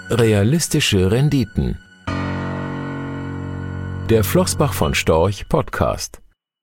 Realistische Renditen. Der Flossbach von Storch Podcast.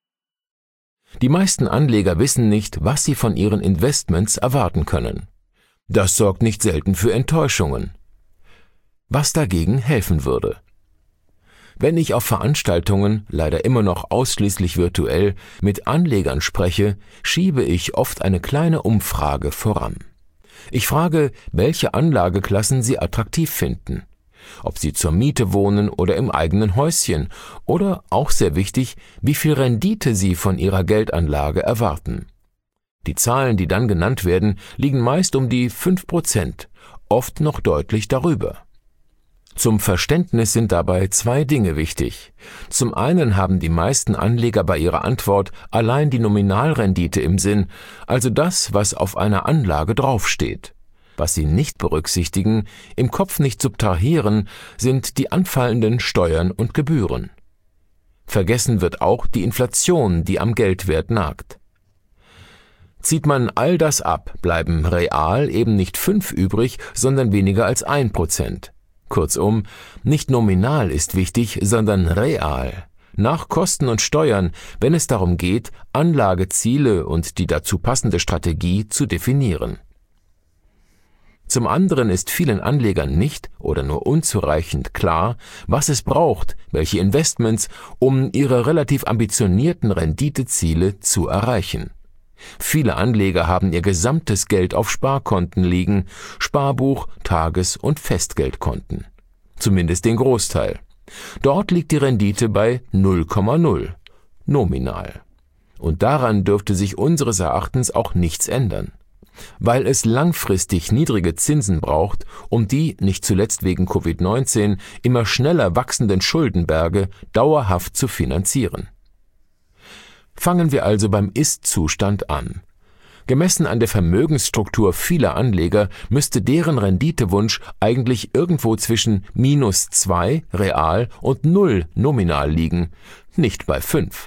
Die meisten Anleger wissen nicht, was sie von ihren Investments erwarten können. Das sorgt nicht selten für Enttäuschungen. Was dagegen helfen würde? Wenn ich auf Veranstaltungen, leider immer noch ausschließlich virtuell, mit Anlegern spreche, schiebe ich oft eine kleine Umfrage voran. Ich frage, welche Anlageklassen sie attraktiv finden. Ob sie zur Miete wohnen oder im eigenen Häuschen. Oder, auch sehr wichtig, wie viel Rendite sie von ihrer Geldanlage erwarten. Die Zahlen, die dann genannt werden, liegen meist um die 5%, oft noch deutlich darüber. Zum Verständnis sind dabei zwei Dinge wichtig. Zum einen haben die meisten Anleger bei ihrer Antwort allein die Nominalrendite im Sinn, also das, was auf einer Anlage draufsteht. Was sie nicht berücksichtigen, im Kopf nicht subtrahieren, sind die anfallenden Steuern und Gebühren. Vergessen wird auch die Inflation, die am Geldwert nagt. Zieht man all das ab, bleiben real eben nicht 5 übrig, sondern weniger als 1%. Kurzum, nicht nominal ist wichtig, sondern real. Nach Kosten und Steuern, wenn es darum geht, Anlageziele und die dazu passende Strategie zu definieren. Zum anderen ist vielen Anlegern nicht oder nur unzureichend klar, was es braucht, welche Investments, um ihre relativ ambitionierten Renditeziele zu erreichen. Viele Anleger haben ihr gesamtes Geld auf Sparkonten liegen, Sparbuch-, Tages- und Festgeldkonten. Zumindest den Großteil. Dort liegt die Rendite bei 0,0, nominal. Und daran dürfte sich unseres Erachtens auch nichts ändern. Weil es langfristig niedrige Zinsen braucht, um die, nicht zuletzt wegen Covid-19, immer schneller wachsenden Schuldenberge dauerhaft zu finanzieren. Fangen wir also beim Ist-Zustand an. Gemessen an der Vermögensstruktur vieler Anleger müsste deren Renditewunsch eigentlich irgendwo zwischen -2 real und 0 nominal liegen, nicht bei 5.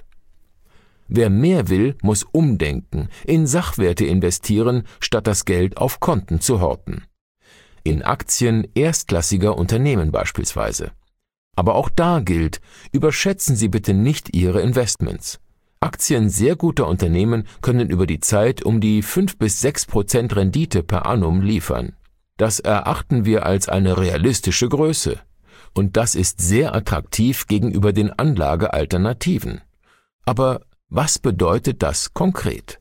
Wer mehr will, muss umdenken, in Sachwerte investieren, statt das Geld auf Konten zu horten. In Aktien erstklassiger Unternehmen beispielsweise. Aber auch da gilt, überschätzen Sie bitte nicht Ihre Investments. Aktien sehr guter Unternehmen können über die Zeit um die 5-6% Rendite per annum liefern. Das erachten wir als eine realistische Größe. Und das ist sehr attraktiv gegenüber den Anlagealternativen. Aber was bedeutet das konkret?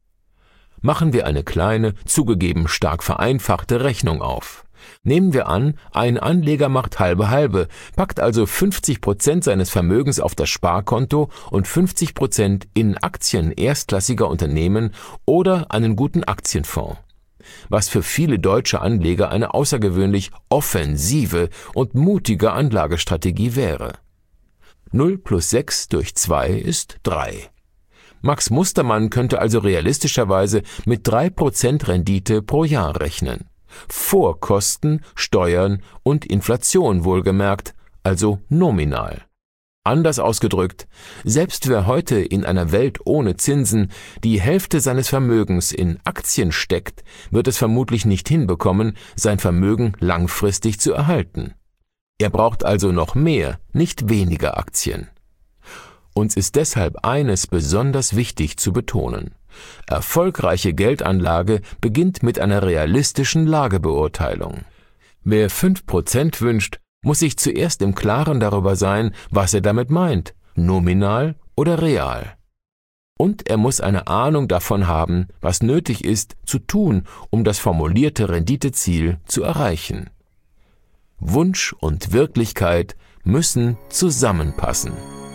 Machen wir eine kleine, zugegeben stark vereinfachte Rechnung auf. Nehmen wir an, ein Anleger macht halbe, packt also 50% seines Vermögens auf das Sparkonto und 50% in Aktien erstklassiger Unternehmen oder einen guten Aktienfonds. Was für viele deutsche Anleger eine außergewöhnlich offensive und mutige Anlagestrategie wäre. 0 plus 6 durch 2 ist 3. Max Mustermann könnte also realistischerweise mit 3% Rendite pro Jahr rechnen. Vor Kosten, Steuern und Inflation wohlgemerkt, also nominal. Anders ausgedrückt, selbst wer heute in einer Welt ohne Zinsen die Hälfte seines Vermögens in Aktien steckt, wird es vermutlich nicht hinbekommen, sein Vermögen langfristig zu erhalten. Er braucht also noch mehr, nicht weniger Aktien. Uns ist deshalb eines besonders wichtig zu betonen. Erfolgreiche Geldanlage beginnt mit einer realistischen Lagebeurteilung. Wer 5% wünscht, muss sich zuerst im Klaren darüber sein, was er damit meint, nominal oder real. Und er muss eine Ahnung davon haben, was nötig ist, zu tun, um das formulierte Renditeziel zu erreichen. Wunsch und Wirklichkeit müssen zusammenpassen.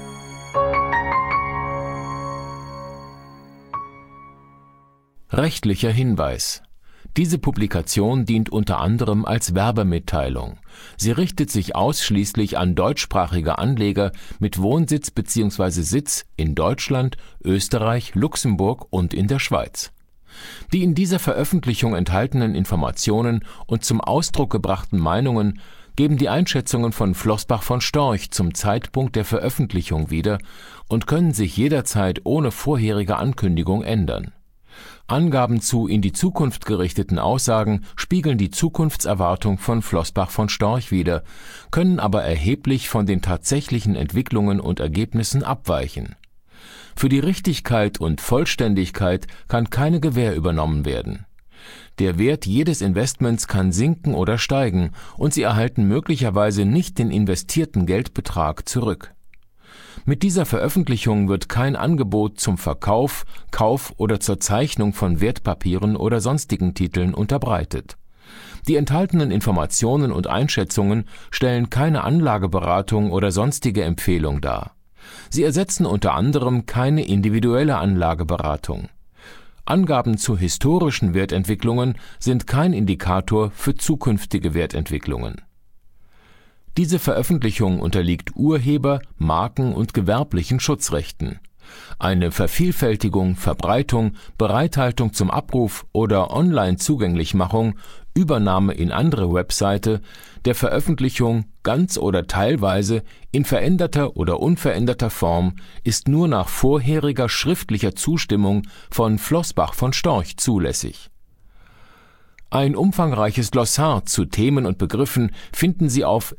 Rechtlicher Hinweis. Diese Publikation dient unter anderem als Werbemitteilung. Sie richtet sich ausschließlich an deutschsprachige Anleger mit Wohnsitz bzw. Sitz in Deutschland, Österreich, Luxemburg und in der Schweiz. Die in dieser Veröffentlichung enthaltenen Informationen und zum Ausdruck gebrachten Meinungen geben die Einschätzungen von Flossbach von Storch zum Zeitpunkt der Veröffentlichung wieder und können sich jederzeit ohne vorherige Ankündigung ändern. Angaben zu in die Zukunft gerichteten Aussagen spiegeln die Zukunftserwartung von Flossbach von Storch wider, können aber erheblich von den tatsächlichen Entwicklungen und Ergebnissen abweichen. Für die Richtigkeit und Vollständigkeit kann keine Gewähr übernommen werden. Der Wert jedes Investments kann sinken oder steigen, und Sie erhalten möglicherweise nicht den investierten Geldbetrag zurück. Mit dieser Veröffentlichung wird kein Angebot zum Verkauf, Kauf oder zur Zeichnung von Wertpapieren oder sonstigen Titeln unterbreitet. Die enthaltenen Informationen und Einschätzungen stellen keine Anlageberatung oder sonstige Empfehlung dar. Sie ersetzen unter anderem keine individuelle Anlageberatung. Angaben zu historischen Wertentwicklungen sind kein Indikator für zukünftige Wertentwicklungen. Diese Veröffentlichung unterliegt Urheber-, Marken- und gewerblichen Schutzrechten. Eine Vervielfältigung, Verbreitung, Bereithaltung zum Abruf oder Online-Zugänglichmachung, Übernahme in andere Webseite, der Veröffentlichung ganz oder teilweise in veränderter oder unveränderter Form ist nur nach vorheriger schriftlicher Zustimmung von Flossbach von Storch zulässig. Ein umfangreiches Glossar zu Themen und Begriffen finden Sie auf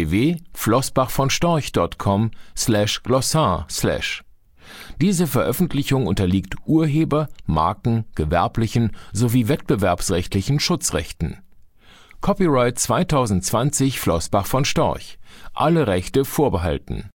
www.flossbachvonstorch.com/Glossar/. Diese Veröffentlichung unterliegt Urheber-, Marken-, gewerblichen sowie wettbewerbsrechtlichen Schutzrechten. Copyright 2020 Flossbach von Storch. Alle Rechte vorbehalten.